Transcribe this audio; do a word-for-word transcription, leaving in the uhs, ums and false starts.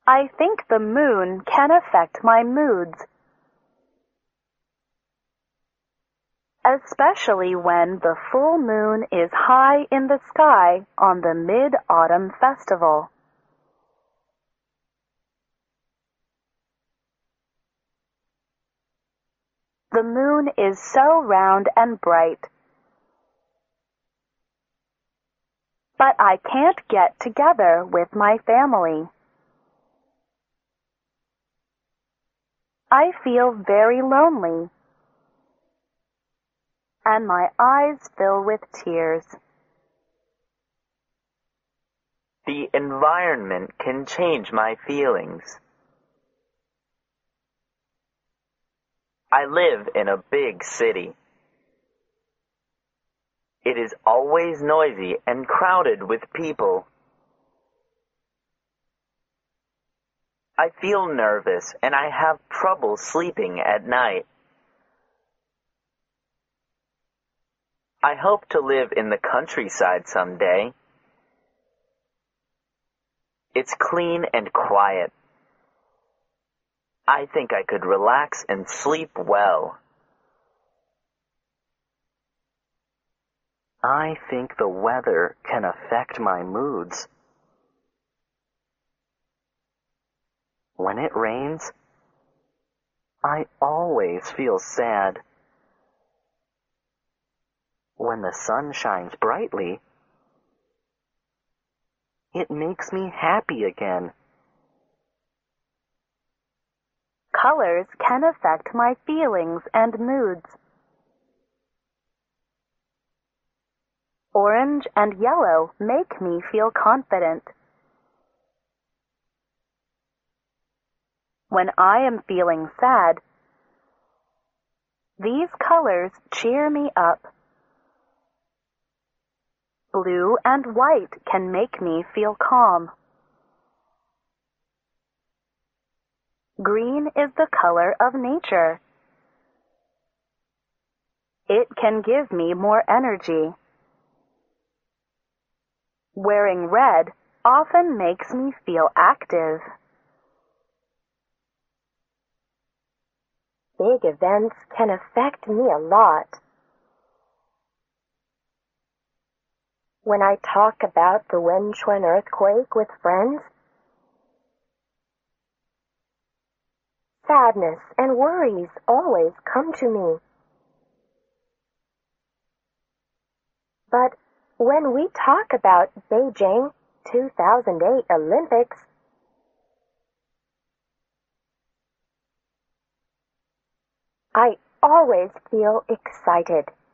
I think the moon can affect my moods, especially when the full moon is high in the sky on the Mid-Autumn Festival. The moon is so round and bright, but I can't get together with my family. I feel very lonely, and my eyes fill with tears. The environment can change my feelings. I live in a big city. It is always noisy and crowded with people. I feel nervous and I have trouble sleeping at night. I hope to live in the countryside someday. It's clean and quiet. I think I could relax and sleep well. I think the weather can affect my moods. When it rains, I always feel sad. When the sun shines brightly, it makes me happy again. Colors can affect my feelings and moods. Orange and yellow make me feel confident. When I am feeling sad, these colors cheer me up. Blue and white can make me feel calm. Green is the color of nature. It can give me more energy. Wearing red often makes me feel active. Big events can affect me a lot. When I talk about the Wenchuan earthquake with friends, sadness and worries always come to me. But when we talk about Beijing two thousand eight Olympics, I always feel excited.